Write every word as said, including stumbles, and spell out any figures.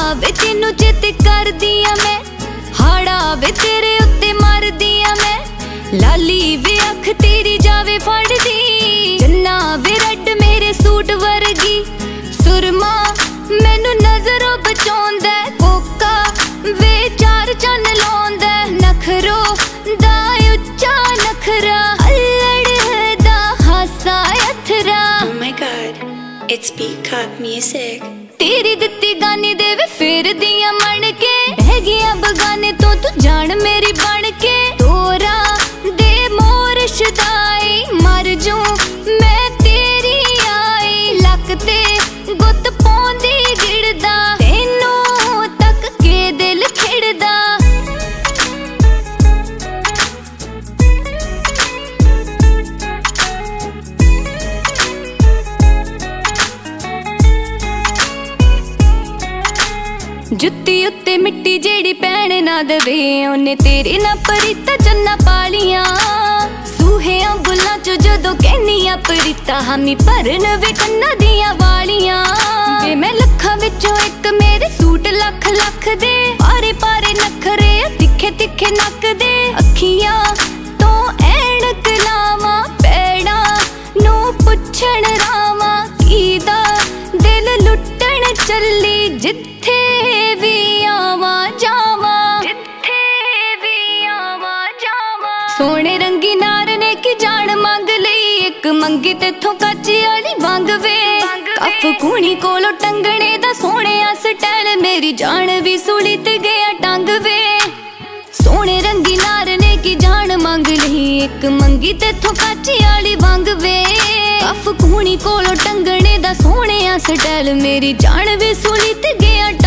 वे तेनू चित कर दिया मैं, हाड़ा वे तेरे उत्ते मर दिया मैं। लाली वे अख तेरी जावे फड़ दी, जन्ना वे रड मेरे सूट वर्गी। सुरमा मैनू नजरों बचाउंदा, कोका वे चार चन्न लाउंदा। नखरो दा उच्चा नखरा, अल्लड़ दा हासा अथरा। Oh my god, it's Peacock Music। तेरी दित्ती गानी दे वे फिर दिया मन के, बह गया बगाने तो तू जान मेरी बन के। तोरा दे मोर शुदाई, मर जूं मैं तेरी आई। लक ते गुत पौंदी गिड़दा, तेनू तक के दिल खिड़दा। जुत्ती उत्ते मिट्टी जेड़ी पैण ना दवे, ओने तेरे ना परीता चन्ना पालियां। सूहियां बुल्लां चो जदों कहनियां परीता, हामी भरन वे कन्ना दियां वालियां। वे मैं लखां विचों इक मेरे सूट लख लख दे, पारे पारे नखरे तिखे तिखे नक दे। अखियां तो ऐनक लावां, पैड़ा नू पुछण रावां। कीदा दिल लुटण चली, जिथे भी आवा जावा, जिथे भी आवा जावा। सोने रंगी नार ने की जान मंग लई, एक मंगी तेथों कच्ची आली वंग वे। कफ कूणी कोलों टंगणे दा सोहणिया स्टाइल, मेरी जान भी सूली ते गया टंग वे। सोने रंगी नार ने की जान मंग लई, एक मंगी तेथों कच्ची आली वंग वे। कफ कूणी कोलों टंगणे दा सोहणिया स्टाइल, मेरी जान भी सूली ते गया